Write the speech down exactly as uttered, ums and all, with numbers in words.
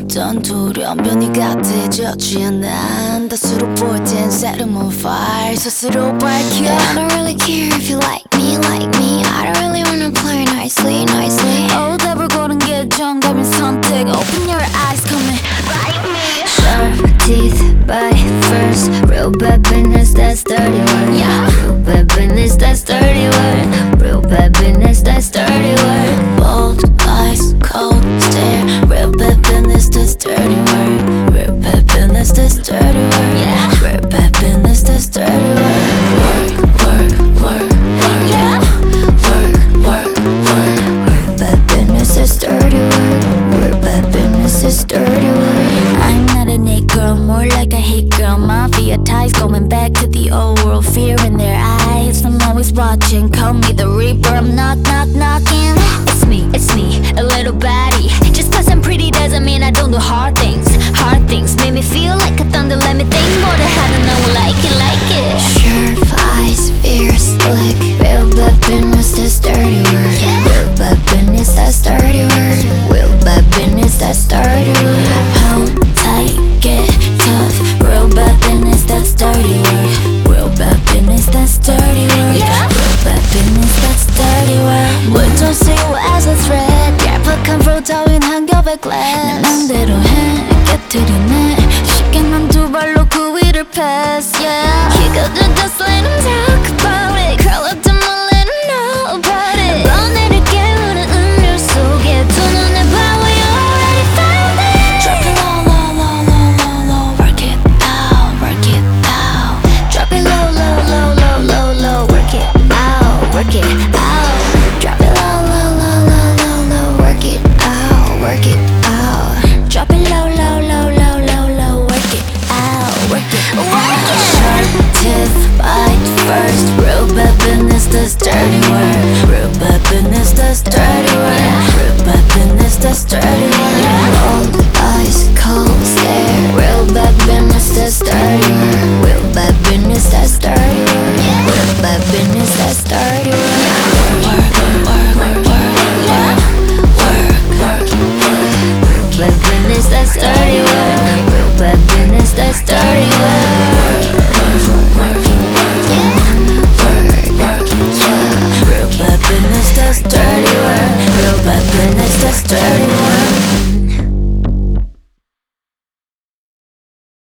어떤 두려움 변이 같아져 취한 난 다수로 볼 땐 set 'em on fire 스스로 밝혀 I don't really care if you like me, like me. I don't really wanna play nicely, nicely. 어 답을 고른 게 정답인 선택 Open your eyes, come and bite me Sharp teeth, bite first. Real bad business, that's dirty work. Yeah. Real bad business, that's dirty work. Real bad business, that's dirty work. Bold eyes, cold stare Real bad business, that's dirty work Real bad business, that's dirty work Yeah. Real bad business, that's dirty work Work, work, work, work Yeah. Work, work, work Real bad business, that's dirty work. Real bad business, that's dirty work. I'm not a Nick girl, more like a hit girl Mafia ties going back to the old world Fear in their eyes, I'm always watching Call me the Reaper, I'm knock, knock, knocking It's me, it's me, a little baddie Just cause I'm pretty doesn't mean I don't do hard things Hard things make me feel like a thunder Let me think more than how to know like it, like it Sharp eyes, fierce look. Real bad business, that's dirty work. Real bad business, that's dirty work. Real bad business, that's dirty work. Hold tight, get tough Real bad business, that's dirty work Real bad business, that's dirty work Yeah. Real bad business, that's dirty work We don't see you as a threat 얄팍한 프로 따윈 한 겹의 glass 내 맘대로 해 깨트리네